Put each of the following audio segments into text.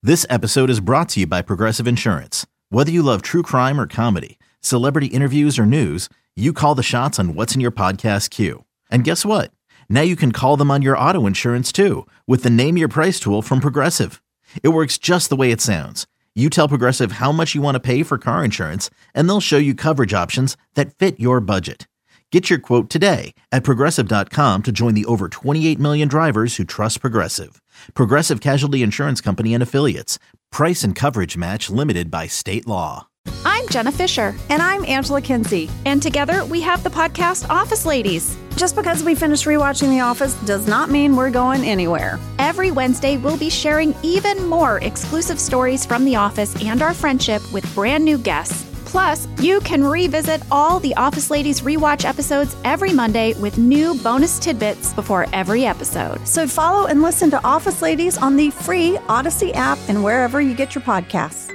This episode is brought to you by Progressive Insurance. Whether you love true crime or comedy, celebrity interviews or news, you call the shots on what's in your podcast queue. And guess what? Now you can call them on your auto insurance too with the Name Your Price tool from Progressive. It works just the way it sounds. You tell Progressive how much you want to pay for car insurance, and they'll show you coverage options that fit your budget. Get your quote today at Progressive.com to join the over 28 million drivers who trust Progressive. Progressive Casualty Insurance Company and Affiliates. Price and coverage match limited by state law. I'm Jenna Fisher. And I'm Angela Kinsey. And together we have the podcast Office Ladies. Just because we finished rewatching The Office does not mean we're going anywhere. Every Wednesday, we'll be sharing even more exclusive stories from The Office and our friendship with brand new guests. Plus, you can revisit all the Office Ladies rewatch episodes every Monday with new bonus tidbits before every episode. So follow and listen to Office Ladies on the free Odyssey app and wherever you get your podcasts.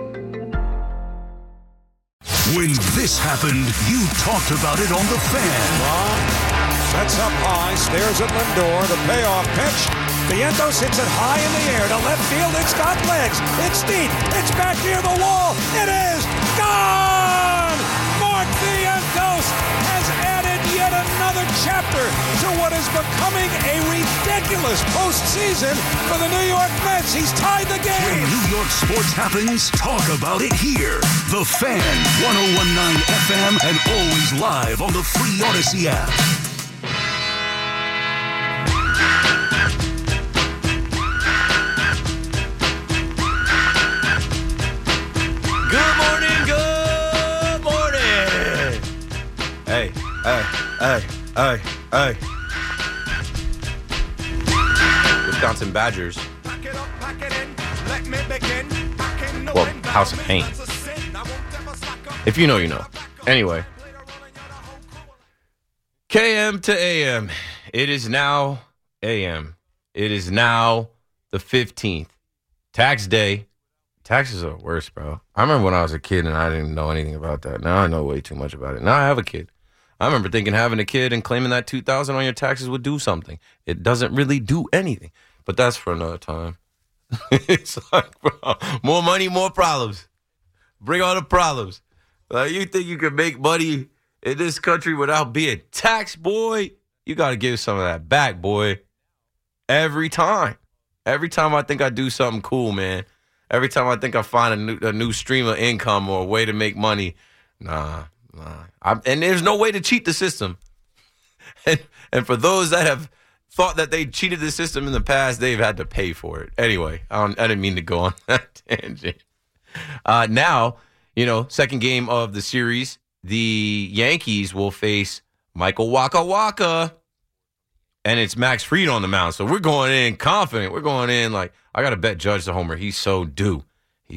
When this happened, you talked about it on The Fan. Sets up high, stares at Lindor, the payoff pitch. Vientos hits it high in the air to left field. It's got legs. It's deep. It's back near the wall. It is gone! Mark Vientos has added yet another chapter to what is becoming a ridiculous postseason for the New York Mets. He's tied the game. When New York sports happens, talk about it here. The Fan, 101.9 FM, and always live on the free Odyssey app. Good morning. Hey. Wisconsin Badgers. Well, House of Pain. If you know, you know. Anyway. KM to AM. It is now AM. It is now the 15th. Tax day. Taxes are worse, bro. I remember when I was a kid and I didn't know anything about that. Now I know way too much about it. Now I have a kid. I remember thinking having a kid and claiming that $2,000 on your taxes would do something. It doesn't really do anything. But that's for another time. It's like, bro, more money, more problems. Bring all the problems. Like, you think you can make money in this country without being taxed, boy? You got to give some of that back, boy. Every time. Every time I think I do something cool, man. Every time I think I find a new stream of income or a way to make money, nah. And there's no way to cheat the system. And for those that have thought that they cheated the system in the past, they've had to pay for it. Anyway, I didn't mean to go on that tangent. Now, second game of the series, the Yankees will face Michael Waka Waka. And it's Max Fried on the mound. So we're going in confident. We're going in like, I got to bet Judge the homer. He's so due.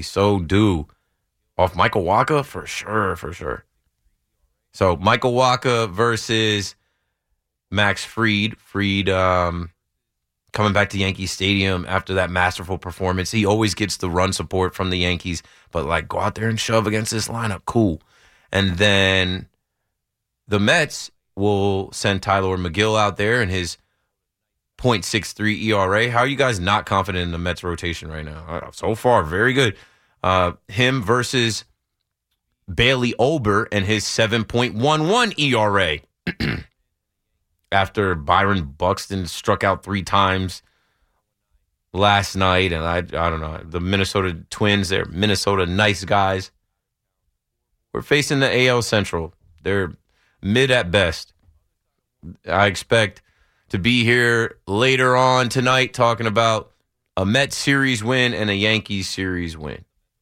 Off Michael Waka? For sure. So Michael Waka versus Max Fried. Fried coming back to Yankee Stadium after that masterful performance. He always gets the run support from the Yankees. But, go out there and shove against this lineup. Cool. And then the Mets will send Tyler McGill out there in his .63 ERA. How are you guys not confident in the Mets rotation right now? So far, very good. Him versus Bailey Ober and his 7.11 ERA. After Byron Buxton struck out 3 times last night, and I don't know, the Minnesota Twins, they're Minnesota nice guys. We're facing the AL Central. They're mid at best. I expect to be here later on tonight talking about a Mets series win and a Yankees series win.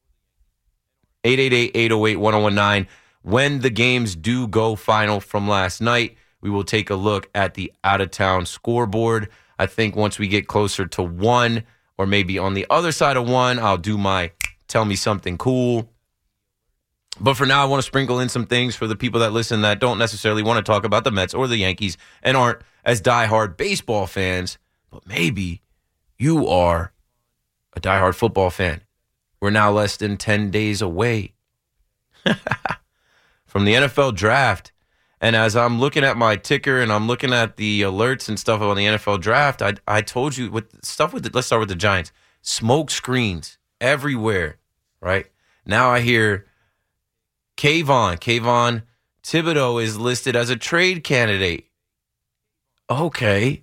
888-808-1019. When the games do go final from last night, we will take a look at the out-of-town scoreboard. I think once we get closer to 1, or maybe on the other side of 1, I'll do my tell me something cool. But for now, I want to sprinkle in some things for the people that listen that don't necessarily want to talk about the Mets or the Yankees and aren't as diehard baseball fans, but maybe you are a diehard football fan. We're now less than 10 days away from the NFL draft. And as I'm looking at my ticker and I'm looking at the alerts and stuff on the NFL draft, I told you, let's start with the Giants. Smoke screens everywhere, right? Now I hear Kayvon Thibodeau is listed as a trade candidate. Okay.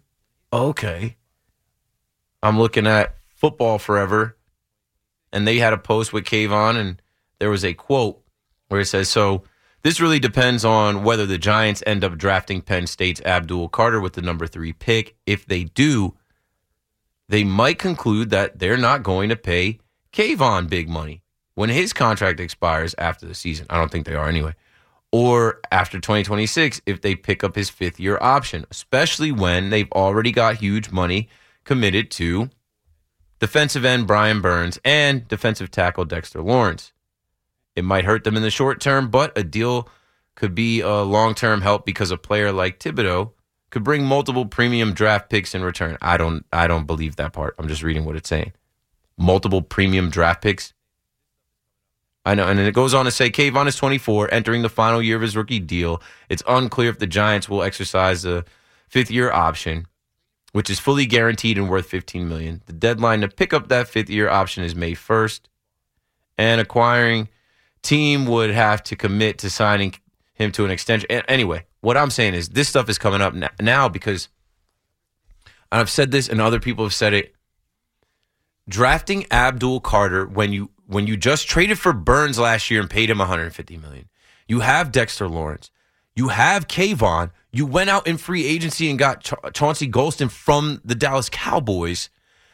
I'm looking at Football Forever, and they had a post with Kayvon, and there was a quote where it says, so this really depends on whether the Giants end up drafting Penn State's Abdul Carter with the number 3 pick. If they do, they might conclude that they're not going to pay Kayvon big money when his contract expires after the season. I don't think they are anyway. Or after 2026 if they pick up his 5th-year option, especially when they've already got huge money committed to defensive end Brian Burns and defensive tackle Dexter Lawrence. It might hurt them in the short term, but a deal could be a long-term help because a player like Thibodeau could bring multiple premium draft picks in return. I don't believe that part. I'm just reading what it's saying. Multiple premium draft picks. I know, and then it goes on to say, Kayvon is 24, entering the final year of his rookie deal. It's unclear if the Giants will exercise the 5th-year option, which is fully guaranteed and worth $15 million. The deadline to pick up that 5th-year option is May 1st, and acquiring team would have to commit to signing him to an extension. Anyway, what I'm saying is this stuff is coming up now because, and I've said this and other people have said it, drafting Abdul Carter when you just traded for Burns last year and paid him $150 million. You have Dexter Lawrence. You have Kayvon. You went out in free agency and got Chauncey Golston from the Dallas Cowboys.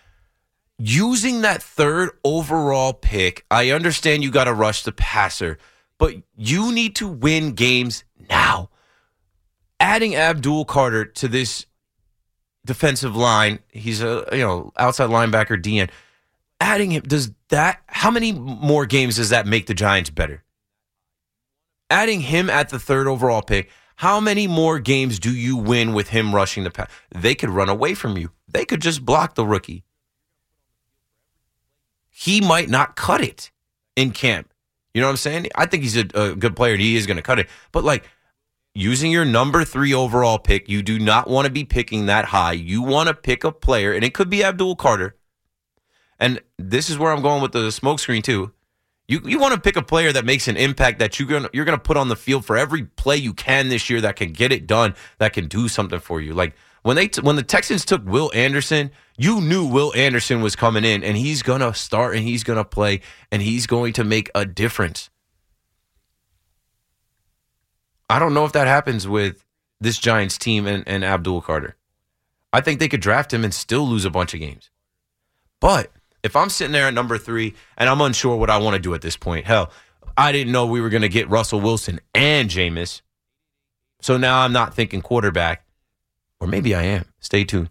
Using that 3rd overall pick, I understand you got to rush the passer, but you need to win games now. Adding Abdul Carter to this defensive line, he's a outside linebacker, DN. Adding him, how many more games does that make the Giants better? Adding him at the 3rd overall pick, how many more games do you win with him rushing the pass? They could run away from you. They could just block the rookie. He might not cut it in camp. You know what I'm saying? I think he's a good player and he is going to cut it. But using your number 3 overall pick, you do not want to be picking that high. You want to pick a player, and it could be Abdul Carter. And this is where I'm going with the smokescreen too. You want to pick a player that makes an impact that you're gonna put on the field for every play you can this year that can get it done, that can do something for you. Like when the Texans took Will Anderson, you knew Will Anderson was coming in and he's gonna start and he's gonna play and he's going to make a difference. I don't know if that happens with this Giants team and Abdul Carter. I think they could draft him and still lose a bunch of games. But if I'm sitting there at number 3 and I'm unsure what I want to do at this point, hell, I didn't know we were going to get Russell Wilson and Jameis. So now I'm not thinking quarterback. Or maybe I am. Stay tuned.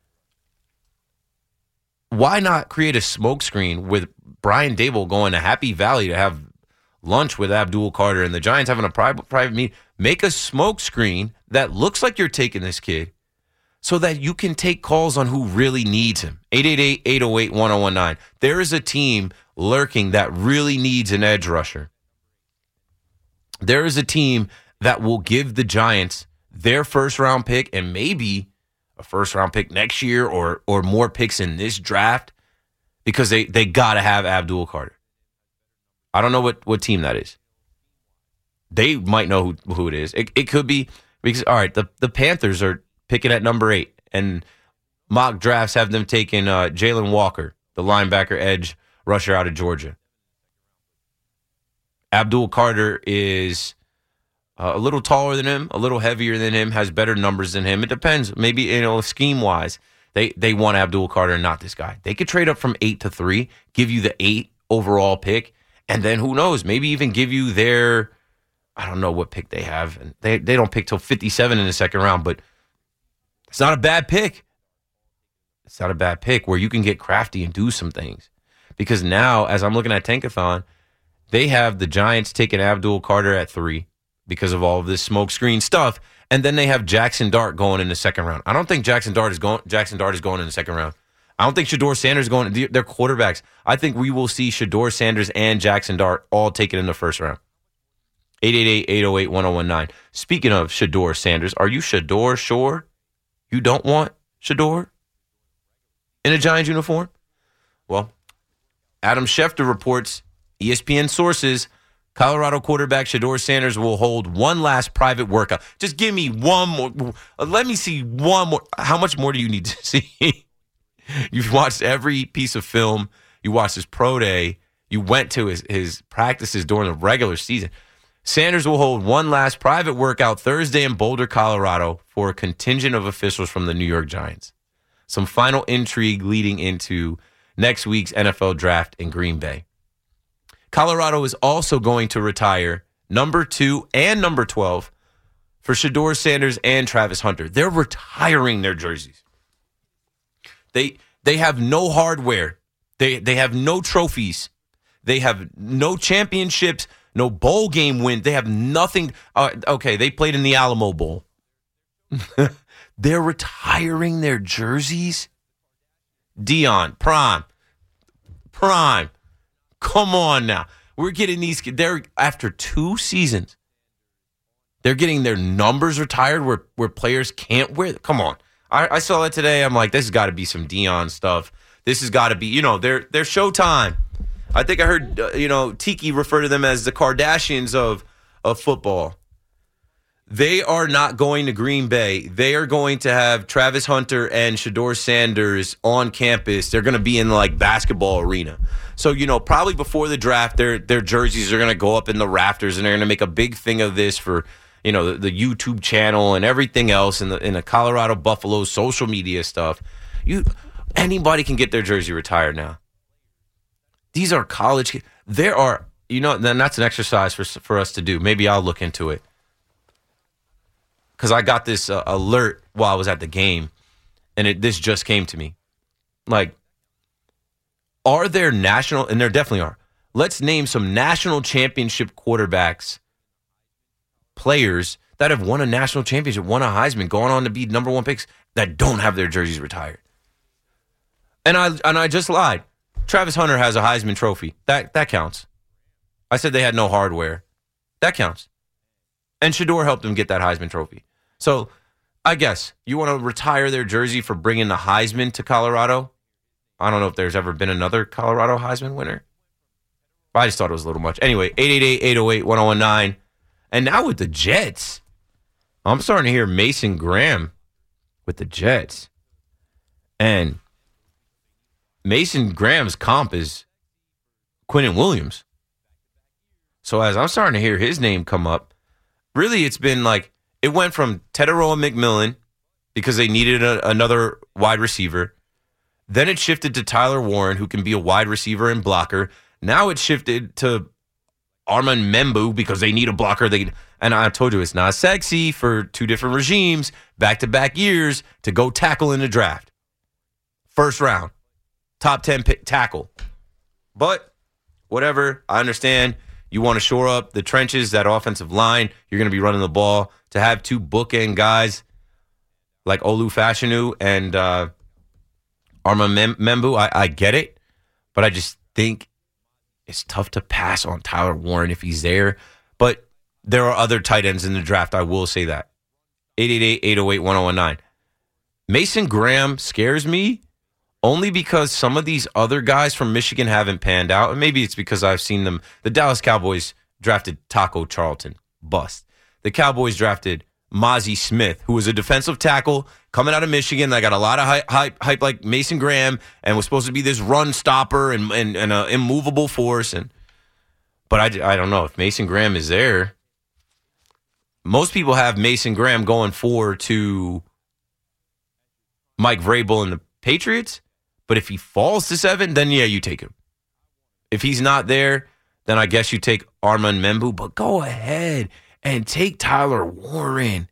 Why not create a smokescreen with Brian Daboll going to Happy Valley to have lunch with Abdul Carter and the Giants having a private meeting? Make a smokescreen that looks like you're taking this kid, so that you can take calls on who really needs him. 888-808-1019. There is a team lurking that really needs an edge rusher. There is a team that will give the Giants their 1st-round pick and maybe a 1st-round pick next year or more picks in this draft because they got to have Abdul Carter. I don't know what team that is. They might know who it is. It could be because, all right, the Panthers are picking at number 8, and mock drafts have them taking Jalen Walker, the linebacker edge rusher out of Georgia. Abdul Carter is a little taller than him, a little heavier than him, has better numbers than him. It depends. Maybe, scheme-wise, they want Abdul Carter and not this guy. They could trade up from 8 to 3, give you the 8 overall pick, and then who knows, maybe even give you their, I don't know what pick they have. And they don't pick till 57 in the 2nd round, but it's not a bad pick. It's not a bad pick where you can get crafty and do some things. Because now, as I'm looking at Tankathon, they have the Giants taking Abdul Carter at 3 because of all of this smokescreen stuff. And then they have Jackson Dart going in the 2nd round. I don't think Jackson Dart is going in the 2nd round. I don't think Shedeur Sanders is going. They're quarterbacks. I think we will see Shedeur Sanders and Jackson Dart all taken in the 1st round. 888-808-1019. Speaking of Shedeur Sanders, are you Shedeur sure you don't want Shedeur in a Giants uniform? Well, Adam Schefter reports, ESPN sources, Colorado quarterback Shedeur Sanders will hold one last private workout. Just give me one more. Let me see one more. How much more do you need to see? You've watched every piece of film. You watched his pro day. You went to his practices during the regular season. Sanders will hold one last private workout Thursday in Boulder, Colorado for a contingent of officials from the New York Giants. Some final intrigue leading into next week's NFL draft in Green Bay. Colorado is also going to retire number 2 and number 12 for Shedeur Sanders and Travis Hunter. They're retiring their jerseys. They have no hardware. They have no trophies. They have no championships, no bowl game win. They have nothing. Okay, they played in the Alamo Bowl. They're retiring their jerseys. Dion, Prime. Come on now. We're getting these. They're after 2 seasons. They're getting their numbers retired where players can't wear. Come on. I saw that today. I'm like, this has got to be some Dion stuff. This has got to be, they're Showtime. I think I heard, Tiki refer to them as the Kardashians of football. They are not going to Green Bay. They are going to have Travis Hunter and Shedeur Sanders on campus. They're going to be in the basketball arena. So, probably before the draft, their jerseys are going to go up in the rafters, and they're going to make a big thing of this for, the YouTube channel and everything else in the Colorado Buffaloes social media stuff. Anybody can get their jersey retired now. These are college kids. There are, then that's an exercise for us to do. Maybe I'll look into it. Because I got this alert while I was at the game, and this just came to me. Are there national, and there definitely are, let's name some national championship quarterbacks, players that have won a national championship, won a Heisman, gone on to be number 1 picks, that don't have their jerseys retired. And I just lied. Travis Hunter has a Heisman trophy. That counts. I said they had no hardware. That counts. And Shedeur helped them get that Heisman trophy. So I guess you want to retire their jersey for bringing the Heisman to Colorado? I don't know if there's ever been another Colorado Heisman winner. I just thought it was a little much. Anyway, 888-808-1019. And now with the Jets, I'm starting to hear Mason Graham with the Jets. And Mason Graham's comp is Quinnen Williams. So as I'm starting to hear his name come up, really it's been it went from Teteroa McMillan because they needed another wide receiver. Then it shifted to Tyler Warren, who can be a wide receiver and blocker. Now it shifted to Armand Membu because they need a blocker. And I told you it's not sexy for 2 different regimes, back-to-back years, to go tackle in the draft. First round, top 10 tackle. But whatever, I understand. You want to shore up the trenches, that offensive line. You're going to be running the ball. To have 2 bookend guys like Olu Fashanu and Armand Membu, I get it. But I just think it's tough to pass on Tyler Warren if he's there. But there are other tight ends in the draft. I will say that. 888-808-1019. Mason Graham scares me only because some of these other guys from Michigan haven't panned out. And maybe it's because I've seen them. The Dallas Cowboys drafted Taco Charlton. Bust. The Cowboys drafted Mozzie Smith, who was a defensive tackle coming out of Michigan. That got a lot of hype like Mason Graham and was supposed to be this run stopper and an immovable force. But I don't know if Mason Graham is there. Most people have Mason Graham going forward to Mike Vrabel and the Patriots. But if he falls to 7, then yeah, you take him. If he's not there, then I guess you take Armand Membu. But go ahead and take Tyler Warren.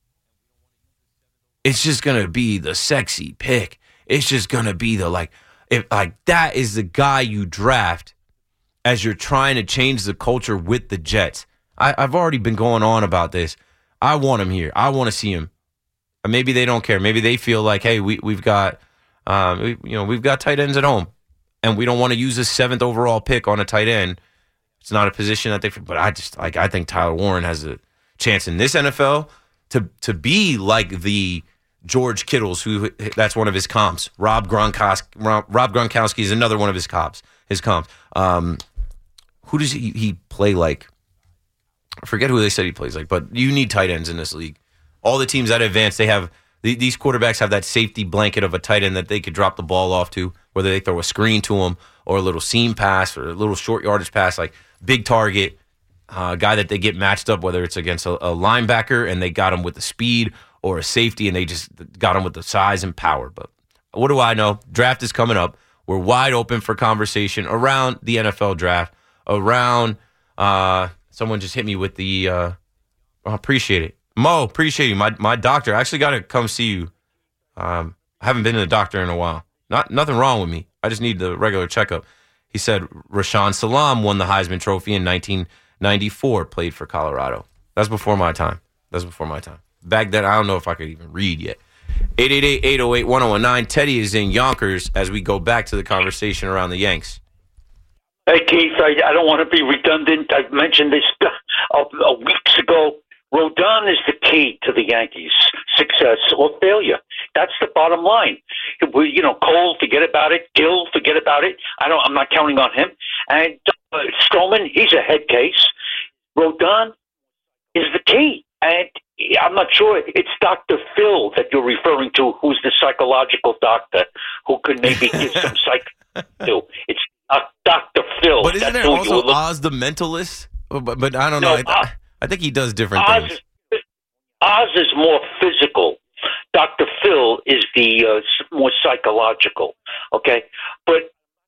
It's just going to be the sexy pick. It's just going to be that is the guy you draft as you're trying to change the culture with the Jets. I've already been going on about this. I want him here. I want to see him. Maybe they don't care. Maybe they feel like, hey, we've got we've got tight ends at home, and we don't want to use a 7th overall pick on a tight end. It's not a position that they. But I think Tyler Warren has a chance in this NFL to be like the George Kittles, who that's one of his comps. Rob Gronkowski is another one of his comps. his comps. Who does he play like? I forget who they said he plays like, but you need tight ends in this league. All the teams that advance, they have these quarterbacks have that safety blanket of a tight end that they could drop the ball off to, whether they throw a screen to him or a little seam pass or a little short yardage pass, like big target, guy that they get matched up, whether it's against a linebacker and they got him with the speed or a safety and they just got him with the size and power. But what do I know? Draft is coming up. We're wide open for conversation around the NFL draft, around someone just hit me with the appreciate it. Mo, appreciate you. My doctor, I actually got to come see you. I haven't been to the doctor in a while. Nothing wrong with me. I just need the regular checkup. He said Rashaan Salam won the Heisman Trophy in 1994, played for Colorado. That's before my time. Back then, I don't know if I could even read yet. 888-808-1019. Teddy is in Yonkers as we go back to the conversation around the Yanks. Hey, Keith, I don't want to be redundant. I've mentioned this weeks ago. Rodon is the key to the Yankees' success or failure. That's the bottom line. Cole, forget about it. Gill, forget about it. I'm not counting on him. And Stroman, he's a head case. Rodon is the key. And I'm not sure it's Dr. Phil that you're referring to, who's the psychological doctor who could maybe give some psych to. It's Dr. Phil. But isn't there also Oz the mentalist? But I don't know. I think he does different things. Oz is more physical. Dr. Phil is the more psychological. Okay? But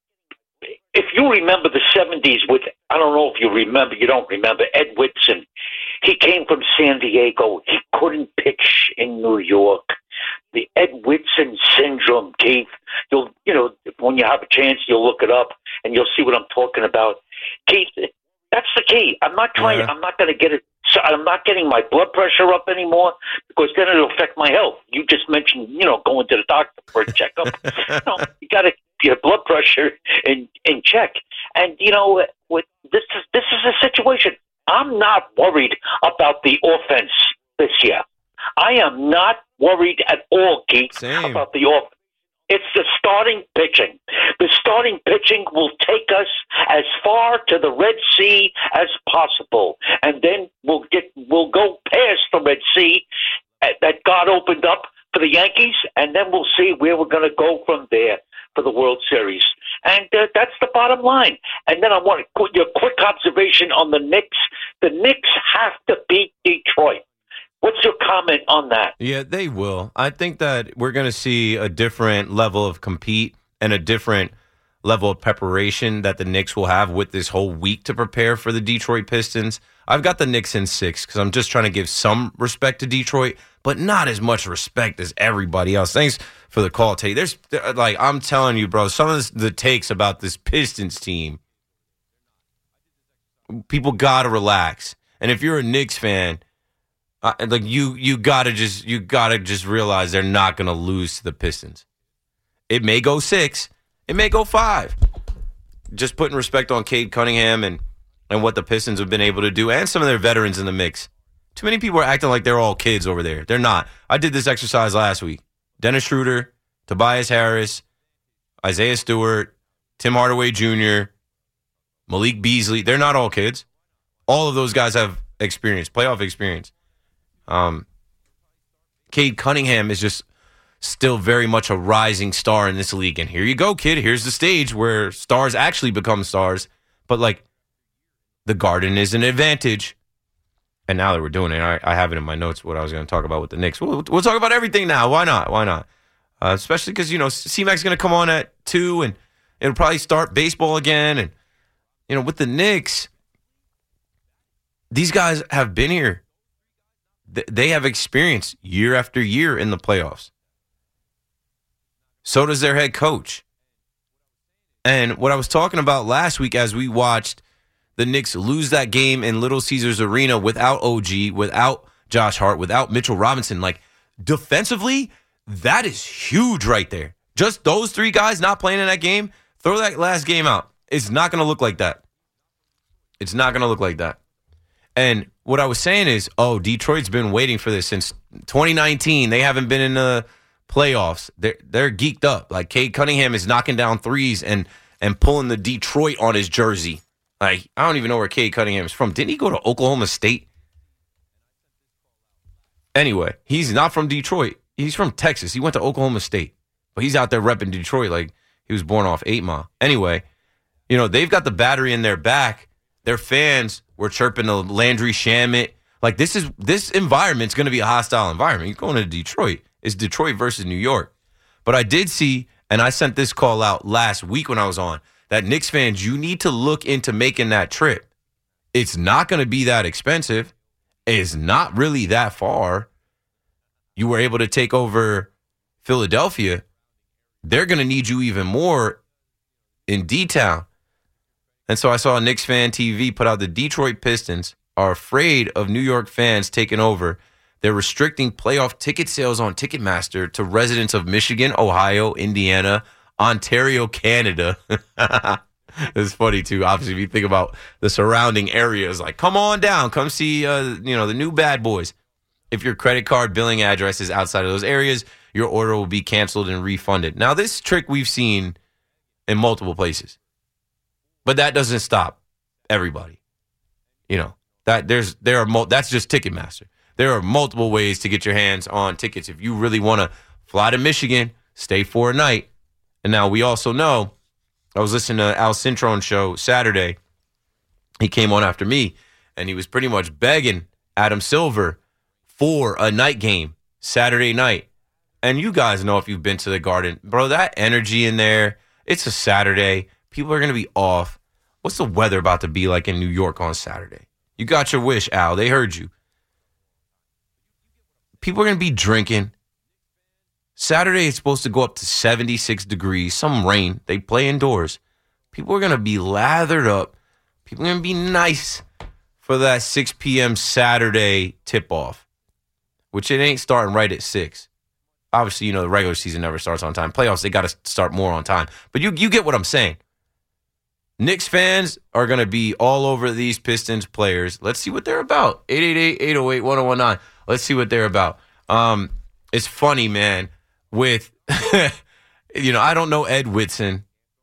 if you remember the 70s with, I don't know if you remember, you don't remember, Ed Whitson. He came from San Diego. He couldn't pitch in New York. The Ed Whitson syndrome, Keith. When you have a chance, you'll look it up and you'll see what I'm talking about. Keith, that's the key. I'm not trying. Yeah. I'm not going to get it. So I'm not getting my blood pressure up anymore because then it'll affect my health. You just mentioned, going to the doctor for a checkup. You got to keep your blood pressure in check. And this is a situation. I'm not worried about the offense this year. I am not worried at all, Keith, about the offense. It's the starting pitching. The starting pitching will take us as far to the Red Sea as possible, and then we'll go past the Red Sea that God opened up for the Yankees, and then we'll see where we're going to go from there for the World Series. And that's the bottom line. And then I want your quick observation on the Knicks. The Knicks have to beat Detroit. What's your comment on that? Yeah, they will. I think that we're going to see a different level of compete and a different level of preparation that the Knicks will have with this whole week to prepare for the Detroit Pistons. I've got the Knicks in 6 because I'm just trying to give some respect to Detroit, but not as much respect as everybody else. Thanks for the call, Teddy. There's, I'm telling you, bro, some of the takes about this Pistons team, people got to relax. And if you're a Knicks fan, you gotta just realize they're not gonna lose to the Pistons. It may go 6, it may go 5. Just putting respect on Cade Cunningham and what the Pistons have been able to do, and some of their veterans in the mix. Too many people are acting like they're all kids over there. They're not. I did this exercise last week. Dennis Schroeder, Tobias Harris, Isaiah Stewart, Tim Hardaway Jr., Malik Beasley. They're not all kids. All of those guys have experience, playoff experience. Cade Cunningham is just still very much a rising star in this league. And here you go, kid. Here's the stage where stars actually become stars. But, the Garden is an advantage. And now that we're doing it, I have it in my notes what I was going to talk about with the Knicks. We'll talk about everything now. Why not? Especially because, C-Mac's going to come on at 2, and it'll probably start baseball again. And, with the Knicks, these guys have been here. They have experience year after year in the playoffs. So does their head coach. And what I was talking about last week as we watched the Knicks lose that game in Little Caesars Arena without OG, without Josh Hart, without Mitchell Robinson, defensively, that is huge right there. Just those 3 guys not playing in that game, throw that last game out. It's not going to look like that. It's not going to look like that. And what I was saying is, Detroit's been waiting for this since 2019. They haven't been in the playoffs. They're geeked up. Cade Cunningham is knocking down threes, and and pulling the Detroit on his jersey. Like, I don't even know where Cade Cunningham is from. Didn't he go to Oklahoma State? Anyway, he's not from Detroit. He's from Texas. He went to Oklahoma State. But he's out there repping Detroit like he was born off 8 Mile. Anyway, you know, they've got the battery in their back. Their fans were chirping the Landry Shamet. Like, this environment's going to be a hostile environment. You're going to Detroit. It's Detroit versus New York. But I did see, and I sent this call out last week when I was on, that Knicks fans, you need to look into making that trip. It's not going to be that expensive. It's not really that far. You were able to take over Philadelphia. They're going to need you even more in D-Town. And so I saw Knicks Fan TV put out the Detroit Pistons are afraid of New York fans taking over. They're restricting playoff ticket sales on Ticketmaster to residents of Michigan, Ohio, Indiana, Ontario, Canada. It's funny, too. Obviously, if you think about the surrounding areas, like, come on down. Come see, the new bad boys. If your credit card billing address is outside of those areas, your order will be canceled and refunded. Now, this trick we've seen in multiple places. But that doesn't stop everybody. You know, that's just Ticketmaster. There are multiple ways to get your hands on tickets. If you really want to fly to Michigan, stay for a night. And now we also know, I was listening to Al Cintrone's show Saturday. He came on after me, and he was pretty much begging Adam Silver for a night game Saturday night. And you guys know if you've been to the Garden, bro, that energy in there, it's a Saturday. People are going to be off. What's the weather about to be like in New York on Saturday? You got your wish, Al. They heard you. People are going to be drinking. Saturday is supposed to go up to 76 degrees, some rain. They play indoors. People are going to be lathered up. People are going to be nice for that 6 p.m. Saturday tip-off, which it ain't starting right at 6. Obviously, you know, the regular season never starts on time. Playoffs, they got to start more on time. But you get what I'm saying. Knicks fans are going to be all over these Pistons players. Let's see what they're about. 888-808-1019. Let's see what they're about. It's funny, man, with, I don't know Ed Whitson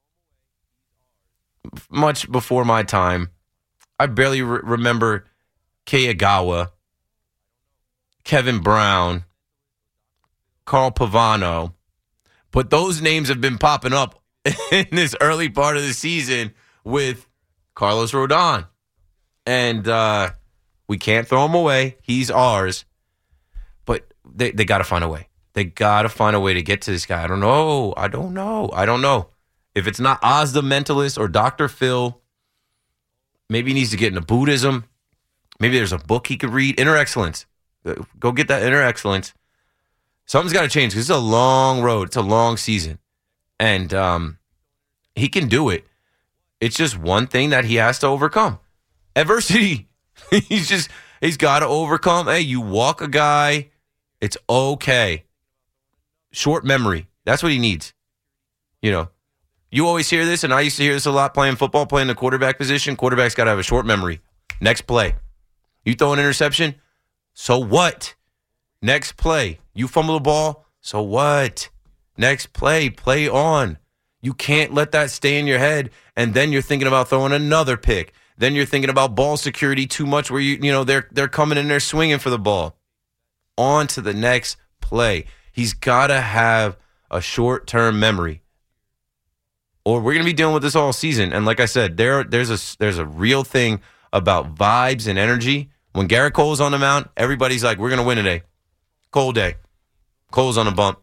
much before my time. I barely remember Kayagawa, Kevin Brown, Carl Pavano. But those names have been popping up in this early part of the season with Carlos Rodon. And we can't throw him away. He's ours. But they got to find a way. They got to find a way to get to this guy. I don't know. If it's not Oz the Mentalist or Dr. Phil, maybe he needs to get into Buddhism. Maybe there's a book he could read. Inner Excellence. Go get that Inner Excellence. Something's got to change because it's a long road. It's a long season. And he can do it. It's just one thing that he has to overcome. Adversity. He's got to overcome. Hey, you walk a guy. It's okay. Short memory. That's what he needs. You know, you always hear this, and I used to hear this a lot playing football, playing the quarterback position. Quarterback's got to have a short memory. Next play. You throw an interception. So what? Next play. You fumble the ball. So what? Next play. Play on. You can't let that stay in your head, and then you're thinking about throwing another pick. Then you're thinking about ball security too much where they're coming in there swinging for the ball. On to the next play. He's got to have a short-term memory, or we're going to be dealing with this all season. And like I said, there's a real thing about vibes and energy. When Garrett Cole's on the mound, everybody's like, we're going to win today. Cole day. Cole's on a bump.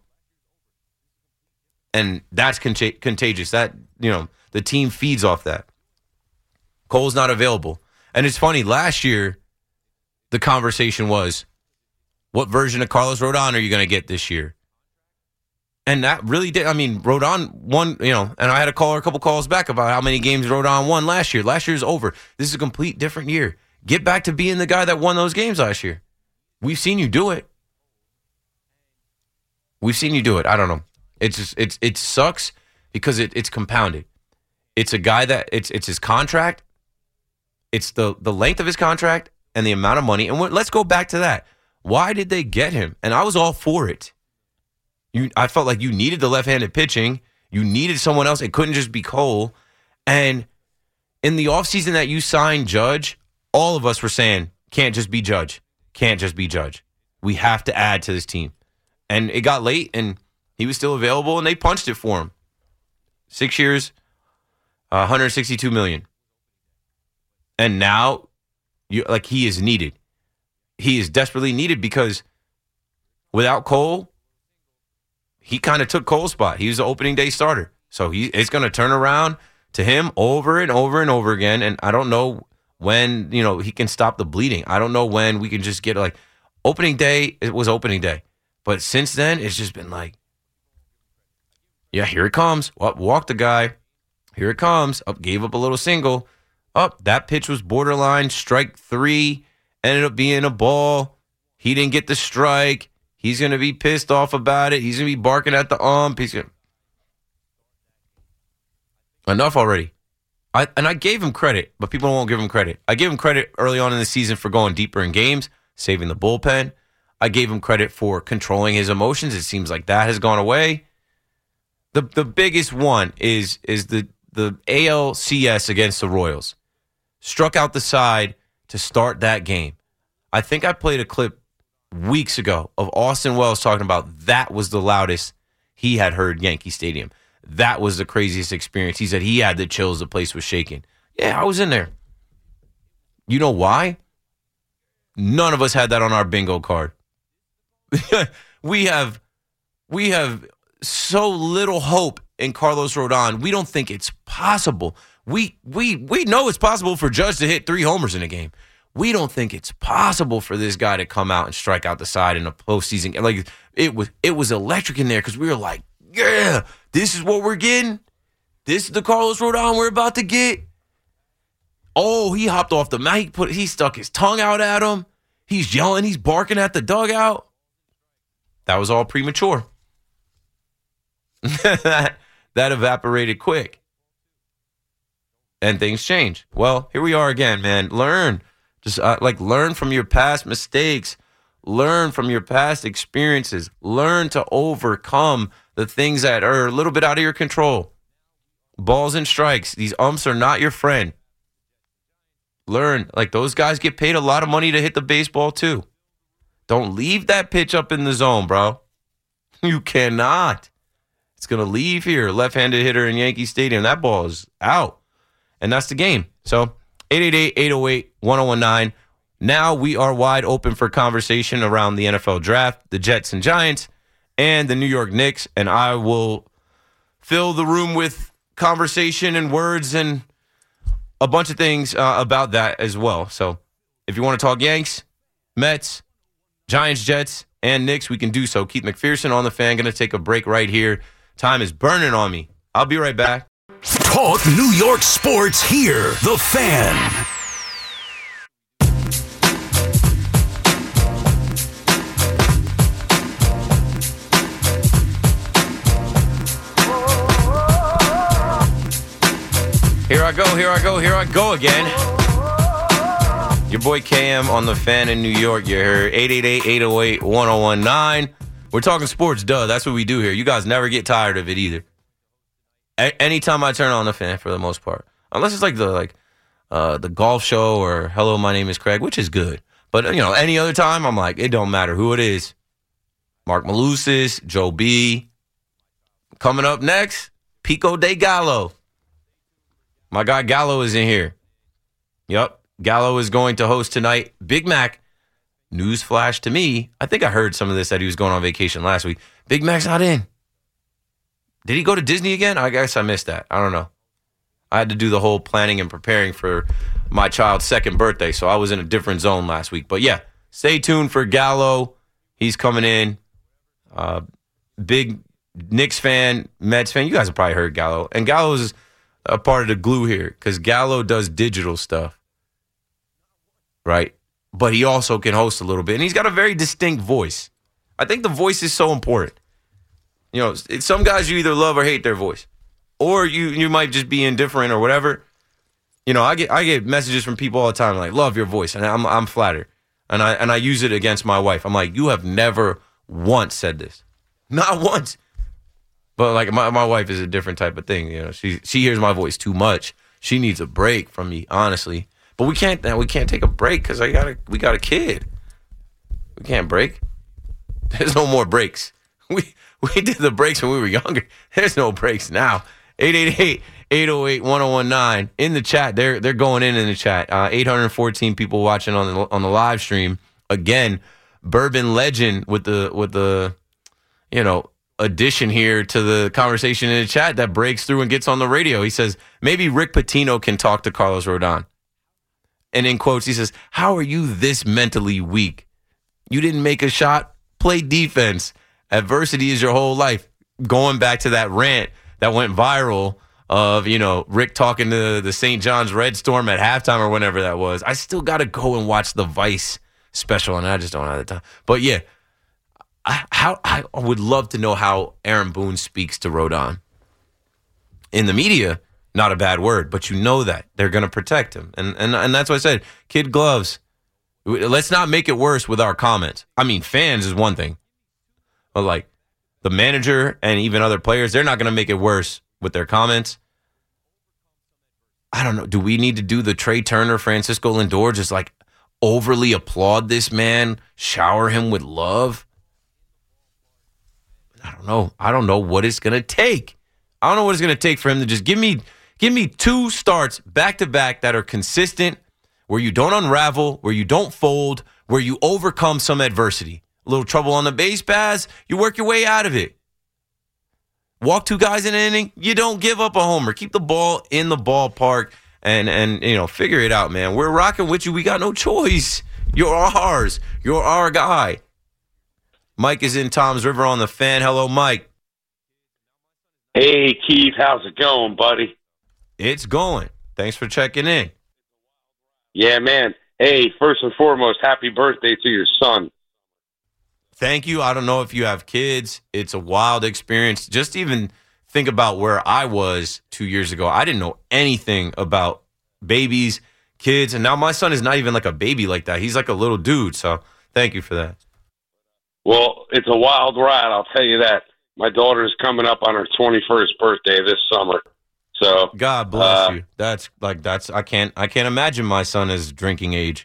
And that's contagious. That, the team feeds off that. Cole's not available. And it's funny, last year, the conversation was, what version of Carlos Rodon are you going to get this year? And that really did. I mean, Rodon won, and I had a couple calls back about how many games Rodon won last year. Last year's over. This is a complete different year. Get back to being the guy that won those games last year. We've seen you do it. I don't know. It sucks because it's compounded. It's a guy that it's his contract. It's the length of his contract and the amount of money. And let's go back to that. Why did they get him? And I was all for it. I felt like you needed the left-handed pitching. You needed someone else. It couldn't just be Cole. And in the offseason that you signed Judge, all of us were saying, can't just be Judge. Can't just be Judge. We have to add to this team. And it got late, and he was still available, and they punched it for him. 6 years, $162 million. And now, he is needed. He is desperately needed because without Cole, he kind of took Cole's spot. He was the opening day starter. So it's going to turn around to him over and over and over again. And I don't know when, he can stop the bleeding. I don't know when we can just get opening day. It was opening day. But since then, it's just been yeah, here it comes. Walked the guy. Here it comes. Gave up a little single. That pitch was borderline strike 3. Ended up being a ball. He didn't get the strike. He's going to be pissed off about it. He's going to be barking at the ump. Enough already. I gave him credit, but people won't give him credit. I gave him credit early on in the season for going deeper in games, saving the bullpen. I gave him credit for controlling his emotions. It seems like that has gone away. The biggest one is the ALCS against the Royals. Struck out the side to start that game. I think I played a clip weeks ago of Austin Wells talking about that was the loudest he had heard Yankee Stadium. That was the craziest experience. He said he had the chills. The place was shaking. Yeah, I was in there. You know why? None of us had that on our bingo card. We have so little hope in Carlos Rodon. We don't think it's possible. We know it's possible for Judge to hit 3 homers in a game. We don't think it's possible for this guy to come out and strike out the side in a postseason. It was electric in there because we were like, yeah, this is what we're getting. This is the Carlos Rodon we're about to get. Oh, he hopped off the mat. He stuck his tongue out at him. He's yelling. He's barking at the dugout. That was all premature. That evaporated quick. And things change. Well, here we are again, man. Learn. Just learn from your past mistakes. Learn from your past experiences. Learn to overcome the things that are a little bit out of your control. Balls and strikes. These umps are not your friend. Learn. Those guys get paid a lot of money to hit the baseball too. Don't leave that pitch up in the zone, bro. You cannot. It's going to leave here. Left-handed hitter in Yankee Stadium. That ball is out. And that's the game. So 888-808-1019. Now we are wide open for conversation around the NFL draft, the Jets and Giants, and the New York Knicks. And I will fill the room with conversation and words and a bunch of things about that as well. So if you want to talk Yanks, Mets, Giants, Jets, and Knicks, we can do so. Keith McPherson on the Fan. Going to take a break right here. Time is burning on me. I'll be right back. Talk New York sports here. The Fan. Here I go again. Your boy KM on the Fan in New York. You heard 888-808-1019. We're talking sports, duh. That's what we do here. You guys never get tired of it either. Anytime I turn on the Fan, for the most part, unless it's the golf show or Hello, my name is Craig, which is good. But any other time, I'm like, it don't matter who it is. Mark Malusis, Joe B. Coming up next, Pico de Gallo. My guy Gallo is in here. Yep, Gallo is going to host tonight. Big Mac, newsflash to me. I think I heard some of this that he was going on vacation last week. Big Mac's not in. Did he go to Disney again? I guess I missed that. I don't know. I had to do the whole planning and preparing for my child's 2nd birthday, so I was in a different zone last week. But yeah, stay tuned for Gallo. He's coming in. Big Knicks fan, Mets fan. You guys have probably heard Gallo. And Gallo is a part of the glue here because Gallo does digital stuff, right? But he also can host a little bit. And he's got a very distinct voice. I think the voice is so important. Some guys you either love or hate their voice. Or you might just be indifferent or whatever. I get messages from people all the time like, love your voice. And I'm flattered. And I use it against my wife. I'm like, you have never once said this. Not once. But my wife is a different type of thing. She hears my voice too much. She needs a break from me, honestly. But we can't take a break because we got a kid. We can't break. There's no more breaks. We did the breaks when we were younger. There's no breaks now. 888-808-1019 in the chat. They're going in the chat. 814 people watching on the live stream. Again, Bourbon Legend with the addition here to the conversation in the chat that breaks through and gets on the radio. He says maybe Rick Pitino can talk to Carlos Rodon. And in quotes, he says, "How are you this mentally weak? You didn't make a shot. Play defense. Adversity is your whole life." Going back to that rant that went viral of, Rick talking to the St. John's Red Storm at halftime or whenever that was. I still got to go and watch the Vice special, and I just don't have the time. But, yeah, I would love to know how Aaron Boone speaks to Rodon. In the media, not a bad word, but you know that. They're going to protect him. And that's what I said. Kid gloves. Let's not make it worse with our comments. I mean, fans is one thing. But, like, the manager and even other players, they're not going to make it worse with their comments. I don't know. Do we need to do the Trey Turner, Francisco Lindor, just, like, overly applaud this man, shower him with love? I don't know. I don't know what it's going to take. I don't know what it's going to take for him to just give me 2 starts back-to-back that are consistent, where you don't unravel, where you don't fold, where you overcome some adversity. A little trouble on the base paths, you work your way out of it. Walk 2 guys in an inning, you don't give up a homer. Keep the ball in the ballpark and figure it out, man. We're rocking with you. We got no choice. You're ours. You're our guy. Mike is in Tom's River on the Fan. Hello, Mike. Hey, Keith. How's it going, buddy? It's going. Thanks for checking in. Yeah, man. Hey, first and foremost, happy birthday to your son. Thank you. I don't know if you have kids. It's a wild experience. Just even think about where I was 2 years ago. I didn't know anything about babies, kids, and now my son is not even like a baby like that. He's like a little dude, so thank you for that. Well, it's a wild ride, I'll tell you that. My daughter is coming up on her 21st birthday this summer. So God bless you. That's I can't imagine my son is drinking age.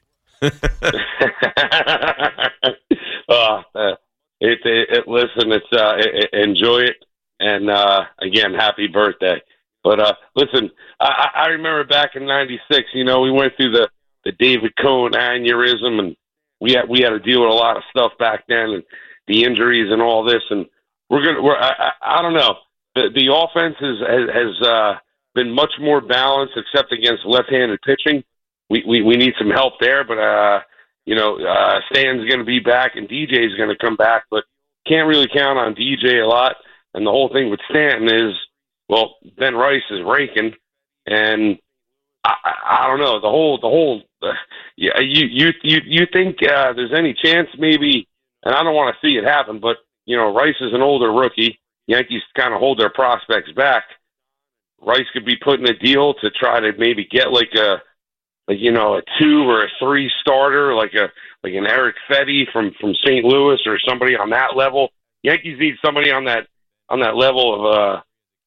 Listen, enjoy it, and again, happy birthday. But listen, I remember back in '96. We went through the David Cohn aneurysm, and we had to deal with a lot of stuff back then, and the injuries and all this. And I don't know. The offense has been much more balanced, except against left-handed pitching. We need some help there, but Stan's going to be back and DJ's going to come back, but can't really count on DJ a lot. And the whole thing with Stanton is, well, Ben Rice is raking, and I don't know, the whole you think there's any chance maybe, and I don't want to see it happen, but Rice is an older rookie. Yankees kind of hold their prospects back. Rice could be put in a deal to try to maybe get like a 2 or a 3 starter, like an Eric Fetty from St. Louis or somebody on that level. Yankees need somebody on that level of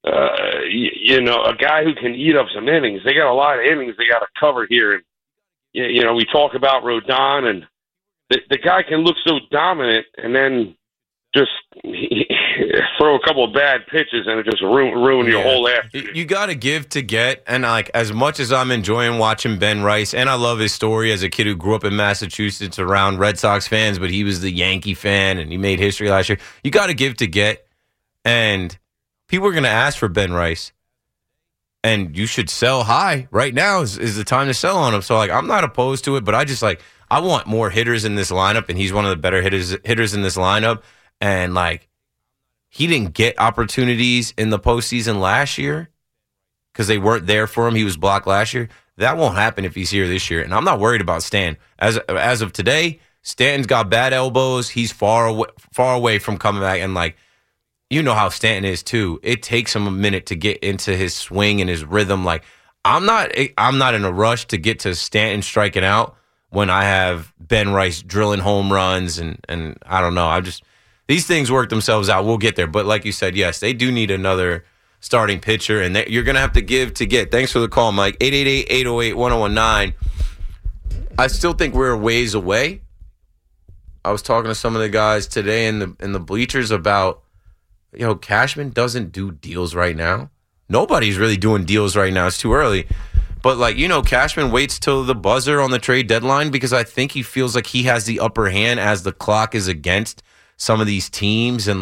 a guy who can eat up some innings. They got a lot of innings they got to cover here, and we talk about Rodon, and the guy can look so dominant, and then just throw a couple of bad pitches and it just ruin your whole afternoon. You got to give to get, and like as much as I'm enjoying watching Ben Rice, and I love his story as a kid who grew up in Massachusetts around Red Sox fans, but he was the Yankee fan and he made history last year. You got to give to get, and people are going to ask for Ben Rice, and you should sell high. Right now is the time to sell on him. So like I'm not opposed to it, but I want more hitters in this lineup, and he's one of the better hitters in this lineup. And, like, he didn't get opportunities in the postseason last year because they weren't there for him. He was blocked last year. That won't happen if he's here this year. And I'm not worried about Stan. As of today, Stanton's got bad elbows. He's far away from coming back. And, like, you know how Stanton is, too. It takes him a minute to get into his swing and his rhythm. Like, I'm not in a rush to get to Stanton striking out when I have Ben Rice drilling home runs. And I don't know. These things work themselves out. We'll get there. But like you said, yes, they do need another starting pitcher, and you're going to have to give to get. Thanks for the call, Mike. 888-808-1019. I still think we're a ways away. I was talking to some of the guys today in the bleachers about, Cashman doesn't do deals right now. Nobody's really doing deals right now. It's too early. But, Cashman waits till the buzzer on the trade deadline because I think he feels like he has the upper hand as the clock is against some of these teams. And,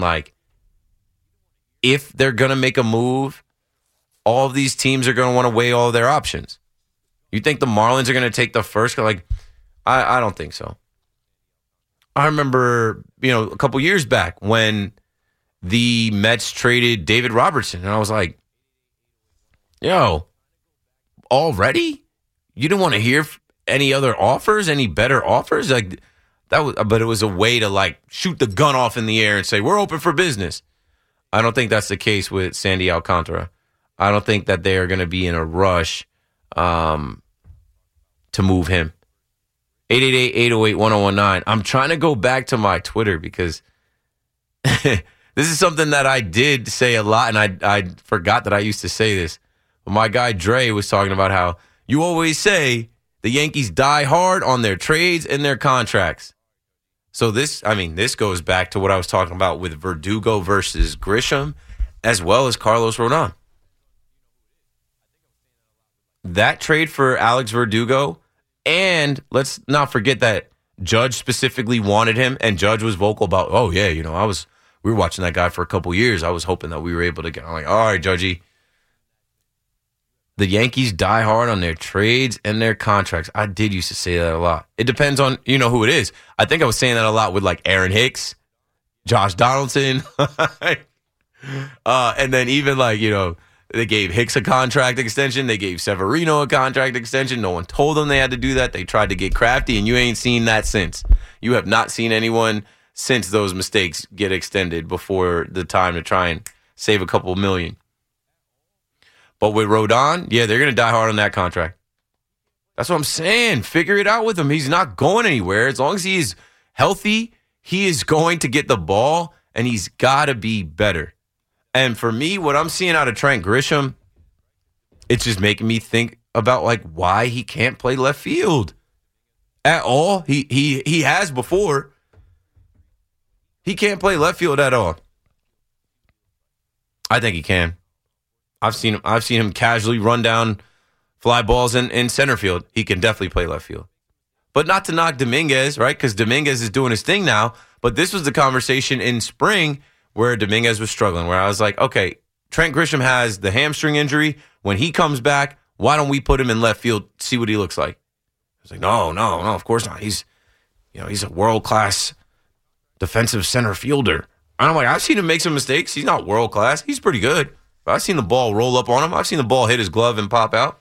if they're going to make a move, all of these teams are going to want to weigh all of their options. You think the Marlins are going to take the first? I don't think so. I remember, a couple years back when the Mets traded David Robertson, and I was like, already? You didn't want to hear any other offers, any better offers? But it was a way to shoot the gun off in the air and say, we're open for business. I don't think that's the case with Sandy Alcantara. I don't think that they are going to be in a rush to move him. 888-808-1019. I'm trying to go back to my Twitter because this is something that I did say a lot, and I forgot that I used to say this. But my guy Dre was talking about how you always say the Yankees die hard on their trades and their contracts. So this goes back to what I was talking about with Verdugo versus Grisham, as well as Carlos Rodon. That trade for Alex Verdugo, and let's not forget that Judge specifically wanted him, and Judge was vocal about, we were watching that guy for a couple years. I was hoping that we were able to get. I'm like, all right, Judgy. The Yankees die hard on their trades and their contracts. I did used to say that a lot. It depends on who it is. I think I was saying that a lot with Aaron Hicks, Josh Donaldson, and then even they gave Hicks a contract extension. They gave Severino a contract extension. No one told them they had to do that. They tried to get crafty, and you ain't seen that since. You have not seen anyone since those mistakes get extended before the time to try and save a couple million. But with Rodon, they're going to die hard on that contract. That's what I'm saying. Figure it out with him. He's not going anywhere. As long as he is healthy, he is going to get the ball, and he's got to be better. And for me, what I'm seeing out of Trent Grisham, it's just making me think about why he can't play left field at all. He has before. He can't play left field at all. I think he can. I've seen him casually run down fly balls in center field. He can definitely play left field. But not to knock Dominguez, right? Because Dominguez is doing his thing now. But this was the conversation in spring where Dominguez was struggling, where I was like, okay, Trent Grisham has the hamstring injury. When he comes back, why don't we put him in left field, see what he looks like? I was like, no, of course not. He's a world-class defensive center fielder. And I'm like, I've seen him make some mistakes. He's not world-class. He's pretty good. But I've seen the ball roll up on him. I've seen the ball hit his glove and pop out.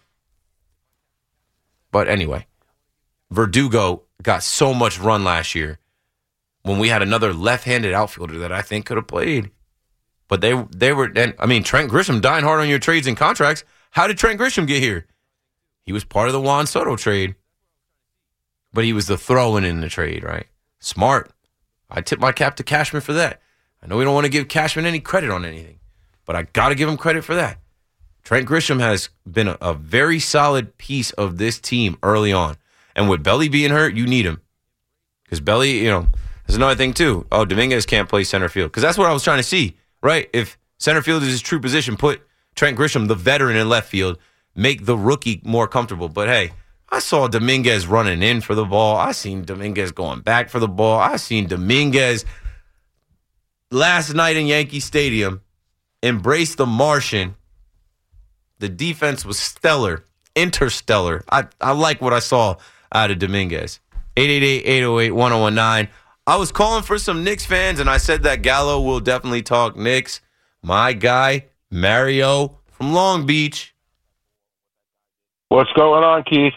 But anyway, Verdugo got so much run last year when we had another left-handed outfielder that I think could have played. But they were, Trent Grisham dying hard on your trades and contracts. How did Trent Grisham get here? He was part of the Juan Soto trade. But he was the throw-in in the trade, right? Smart. I tip my cap to Cashman for that. I know we don't want to give Cashman any credit on anything, but I got to give him credit for that. Trent Grisham has been a very solid piece of this team early on. And with Belly being hurt, you need him. Because Belly, there's another thing too. Oh, Dominguez can't play center field. Because that's what I was trying to see, right? If center field is his true position, put Trent Grisham, the veteran, in left field, make the rookie more comfortable. But hey, I saw Dominguez running in for the ball. I seen Dominguez going back for the ball. I seen Dominguez last night in Yankee Stadium embrace the Martian. The defense was stellar, interstellar. I like what I saw out of Dominguez. 888-808-1019. I was calling for some Knicks fans, and I said that Gallo will definitely talk Knicks. My guy, Mario from Long Beach. What's going on, Keith?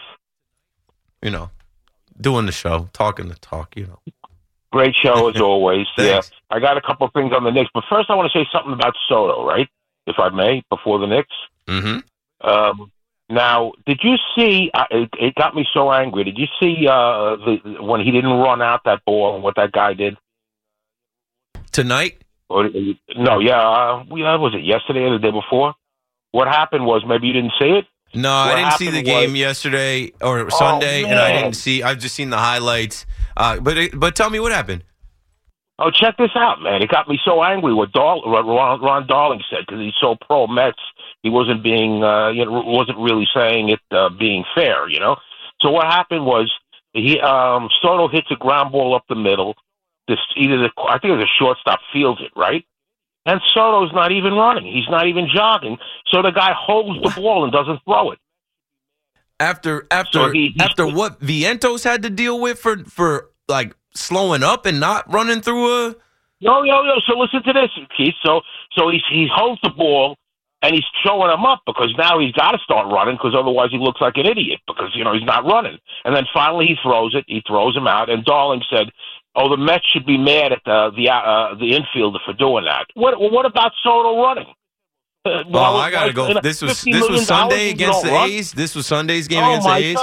Doing the show, talking the talk, Great show as always. Yeah, I got a couple of things on the Knicks, but first I want to say something about Soto, right? If I may, before the Knicks. Mm-hmm. Now, did you see? It got me so angry. Did you see when he didn't run out that ball and what that guy did tonight? No, yeah. Was it yesterday or the day before? What happened was, maybe you didn't see it? No, I didn't see the game yesterday or Sunday, and I didn't see. I've just seen the highlights. But tell me what happened. Oh, check this out, man! It got me so angry what Ron Darling said, because he's so pro Mets. He wasn't being, wasn't really saying it being fair, you know. So what happened was Soto hits a ground ball up the middle. I think it was a shortstop fields it, right? And Soto's not even running. He's not even jogging. So the guy holds the ball and doesn't throw it. After what Vientos had to deal with for like slowing up and not running through a... Yo. So listen to this, Keith. So he holds the ball and he's showing him up because now he's got to start running because otherwise he looks like an idiot because, he's not running. And then finally he throws it. He throws him out. And Darling said, the Mets should be mad at the infielder for doing that. What about Soto running? I gotta go. This was Sunday against the A's. This was Sunday's game against the A's.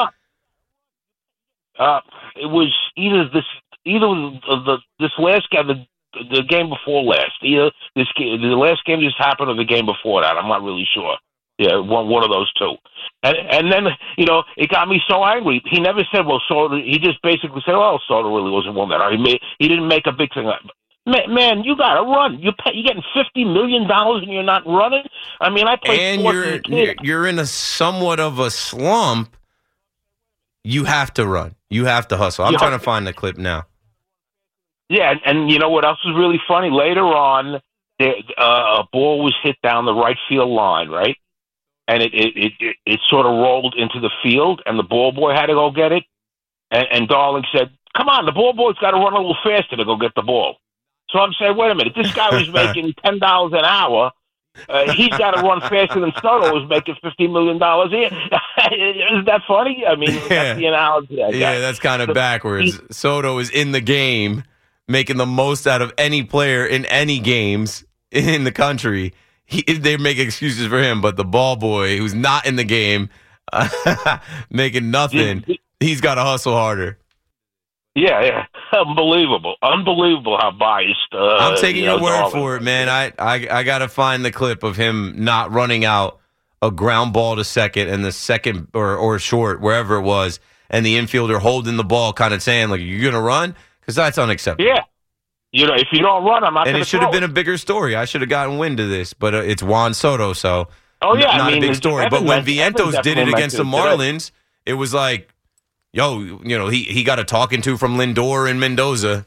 It was either this last game, the game before last. Either the last game just happened or the game before that. I'm not really sure. Yeah, one of those two. And then, it got me so angry. He never said, well, Soto, he just basically said, well, Soto really wasn't one that. He didn't make a big thing. Man, you got to run. You're getting $50 million and you're not running? I mean, I played sports. And you're in a somewhat of a slump. You have to run. You have to hustle. I'm trying to find the clip now. Yeah, and you know what else was really funny? Later on, a ball was hit down the right field line, right? And it sort of rolled into the field, and the ball boy had to go get it. And Darling said, come on, the ball boy's got to run a little faster to go get the ball. So I'm saying, wait a minute, this guy was making $10 an hour. He's got to run faster than Soto was making $50 million a year. Isn't that funny? I mean, that's the analogy. That's kind of backwards. Soto is in the game, making the most out of any player in any games in the country. They make excuses for him, but the ball boy who's not in the game, making nothing, he's got to hustle harder. Yeah, unbelievable how biased. I'm taking your word for it, man. I got to find the clip of him not running out a ground ball to second and the second or short wherever it was, and the infielder holding the ball, kind of saying like, "You're gonna run," because that's unacceptable. Yeah. If you don't run, I'm not going to. And it should have been a bigger story. I should have gotten wind of this, but it's Juan Soto, so not a big story. But when Vientos did it against the Marlins, it was like, he got a talking to from Lindor and Mendoza.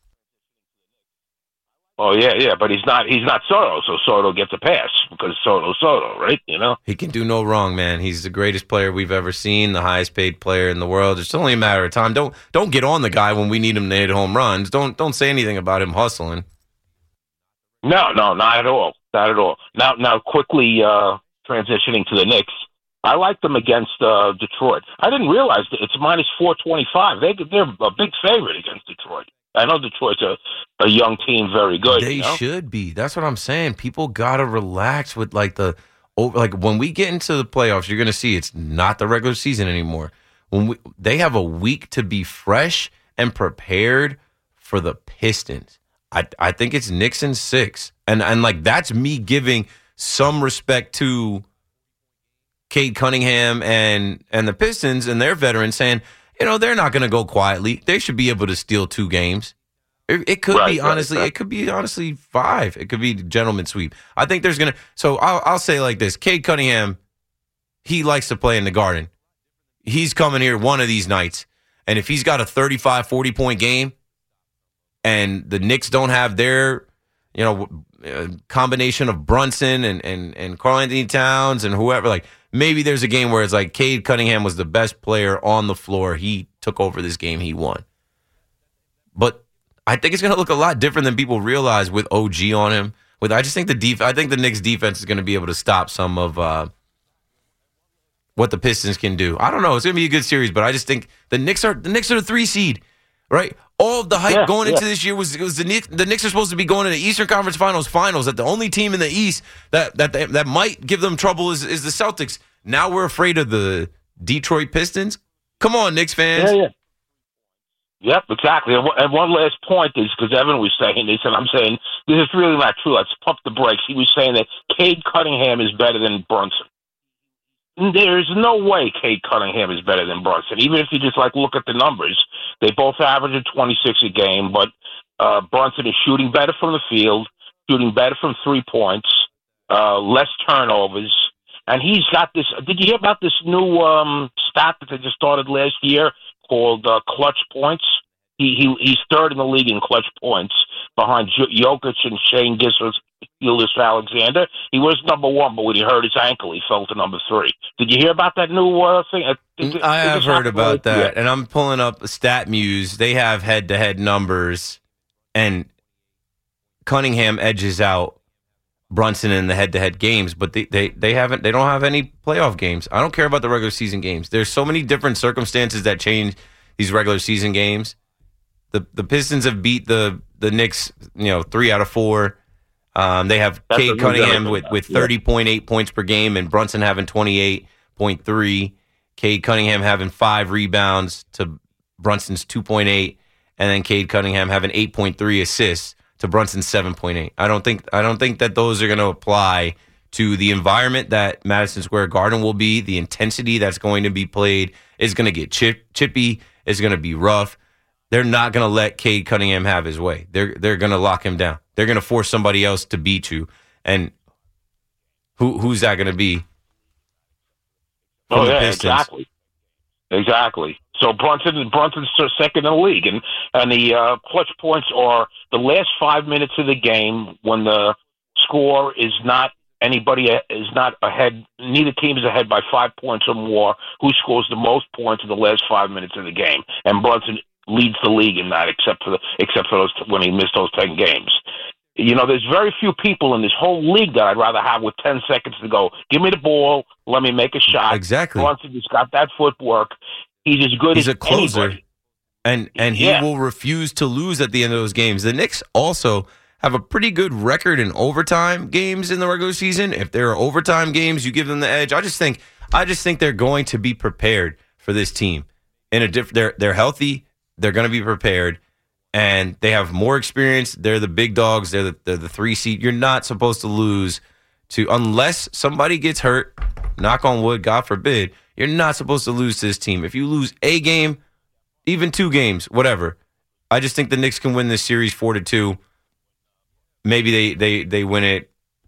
Oh yeah, but he's not Soto, so Soto gets a pass because Soto, right? He can do no wrong, man. He's the greatest player we've ever seen, the highest paid player in the world. It's only a matter of time. Don't get on the guy when we need him to hit home runs. Don't say anything about him hustling. No, not at all. Not at all. Now quickly transitioning to the Knicks. I like them against Detroit. I didn't realize that it's minus 425. They're a big favorite against Detroit. I know Detroit's a young team, very good. They should be. That's what I'm saying. People gotta relax with when we get into the playoffs. You're gonna see it's not the regular season anymore. They have a week to be fresh and prepared for the Pistons. I think it's Knicks in 6, and that's me giving some respect to Cade Cunningham and the Pistons and their veterans, saying, they're not going to go quietly. They should be able to steal 2 games. It could be honestly. It could be honestly 5. It could be gentleman's sweep. I think there's gonna. So I'll say like this: Cade Cunningham, he likes to play in the Garden. He's coming here one of these nights, and if he's got a 35, 40-point game, and the Knicks don't have their, combination of Brunson and Karl-Anthony Towns and whoever, like maybe there's a game where it's like Cade Cunningham was the best player on the floor. He took over this game. He won. But I think it's going to look a lot different than people realize with OG on him. I just think I think the Knicks defense is going to be able to stop some of what the Pistons can do. I don't know. It's going to be a good series, but I just think the Knicks are the 3 seed, right? All of the hype going into this year was the Knicks are supposed to be going to the Eastern Conference Finals. That the only team in the East that might give them trouble is the Celtics. Now we're afraid of the Detroit Pistons. Come on, Knicks fans. Yep, exactly. And one last point is, because Evan was saying this, and I'm saying this is really not true. Let's pump the brakes. He was saying that Cade Cunningham is better than Brunson. There's no way Cade Cunningham is better than Brunson. Even if you just look at the numbers, they both average at 26 a game, but Brunson is shooting better from the field, shooting better from 3 points, less turnovers, and he's got this. Did you hear about this new stat that they just started last year called clutch points? He's third in the league in clutch points behind Jokic and Shane Gilgeous-Alexander. He was number one, but when he hurt his ankle, he fell to number 3. Did you hear about that new thing? I have heard about that, and I'm pulling up StatMuse. They have head-to-head numbers, and Cunningham edges out Brunson in the head-to-head games, but they don't have any playoff games. I don't care about the regular season games. There's so many different circumstances that change these regular season games. The Pistons have beat the Knicks, 3 out of 4. They have Cade Cunningham with 30.8 points per game, and Brunson having 28.3. Cade Cunningham having 5 rebounds to Brunson's 2.8, and then Cade Cunningham having 8.3 assists to Brunson's 7.8. I don't think that those are going to apply to the environment that Madison Square Garden will be. The intensity that's going to be played is going to get chippy. It's going to be rough. They're not going to let Cade Cunningham have his way. They're going to lock him down. They're going to force somebody else to beat you. And who's that going to be? Oh, yeah, exactly. So Brunson's second in the league, and the clutch points are the last 5 minutes of the game when the score is not ahead. Neither team is ahead by 5 points or more. Who scores the most points in the last 5 minutes of the game? And Brunson leads the league in that, except for those when he missed those 10 games. There's very few people in this whole league that I'd rather have with 10 seconds to go. Give me the ball. Let me make a shot. Exactly. Brunson has got that footwork. He's as good as a closer. Anybody. And he will refuse to lose at the end of those games. The Knicks also have a pretty good record in overtime games in the regular season. If there are overtime games, you give them the edge. I just think they're going to be prepared for this team. They're healthy. They're going to be prepared, and they have more experience. They're the big dogs. They're the 3 seed. You're not supposed to lose unless somebody gets hurt. Knock on wood, God forbid. You're not supposed to lose to this team. If you lose a game, even 2 games, whatever. I just think the Knicks can win this series 4-2. Maybe they win it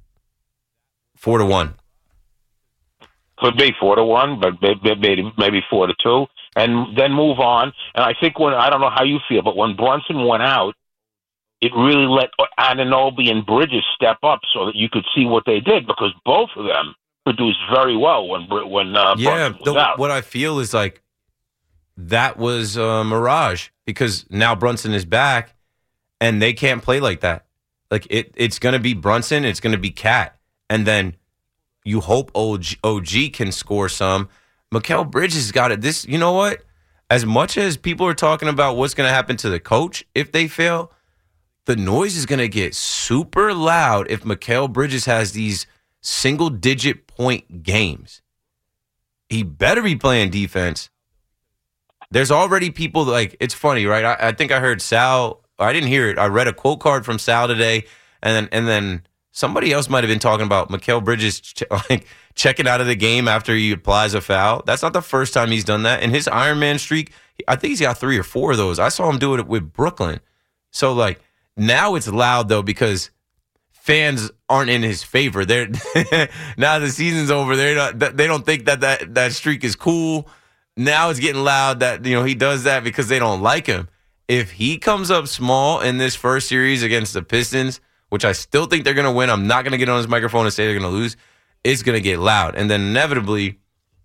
4-1. Could be 4-1, but maybe 4-2, and then move on. And I think I don't know how you feel, but when Brunson went out, it really let Anunoby and Bridges step up so that you could see what they did, because both of them produced very well when Brunson was out. What I feel is that was a mirage, because now Brunson is back, and they can't play like that. It's going to be Brunson, it's going to be Cat, and then you hope OG can score some. Mikal Bridges got it. This, you know what? As much as people are talking about what's going to happen to the coach if they fail, the noise is going to get super loud if Mikal Bridges has these single-digit point games. He better be playing defense. There's already people it's funny, right? I think I heard Sal. I didn't hear it. I read a quote card from Sal today, and then somebody else might have been talking about Mikal Bridges checking out of the game after he applies a foul. That's not the first time he's done that. In his Iron Man streak, I think he's got 3 or 4 of those. I saw him do it with Brooklyn. So now it's loud though, because fans aren't in his favor. They're now the season's over. They don't think that streak is cool. Now it's getting loud that he does that because they don't like him. If he comes up small in this first series against the Pistons, which I still think they're going to win, I'm not going to get on his microphone and say they're going to lose. It's going to get loud. And then inevitably,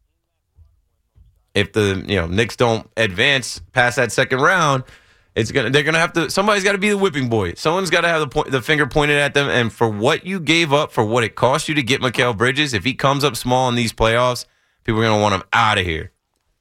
if the Knicks don't advance past that second round, they're going to have to. Somebody's got to be the whipping boy. Someone's got to have the finger pointed at them. And for what you gave up, for what it cost you to get Mikal Bridges, if he comes up small in these playoffs, people are going to want him out of here.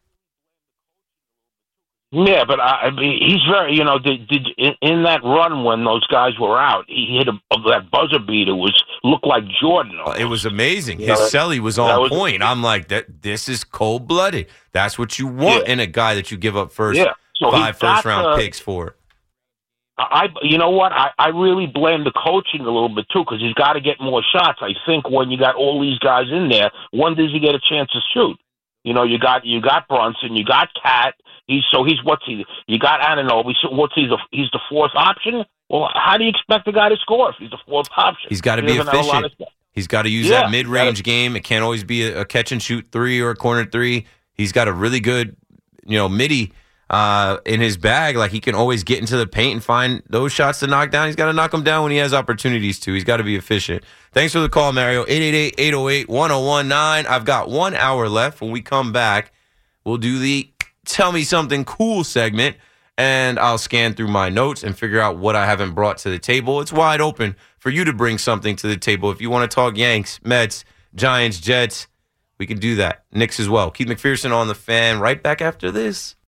Yeah, but he's very, in that run when those guys were out, he hit that buzzer beater looked like Jordan. It was amazing. His celly was on point. I'm like, this is cold-blooded. That's what you want in a guy that you give up first. Yeah. So 5 first-round picks for it. You know what? I really blame the coaching a little bit too, because he's got to get more shots. I think when you got all these guys in there, when does he get a chance to shoot? You know, you got Brunson, you got Cat. You got Anunoby. So he's the fourth option. Well, how do you expect the guy to score if he's the fourth option? He's got to be efficient. He's got to use that mid-range game. It can't always be a catch-and-shoot three or a corner three. He's got a really good, midi in his bag. Like, he can always get into the paint and find those shots to knock down. He's got to knock them down when he has opportunities to. He's got to be efficient. Thanks for the call, Mario. 888-808-1019. I've got 1 hour left. When we come back, we'll do the Tell Me Something Cool segment, and I'll scan through my notes and figure out what I haven't brought to the table. It's wide open for you to bring something to the table. If you want to talk Yanks, Mets, Giants, Jets, we can do that. Knicks as well. Keith McPherson on the Fan right back after this.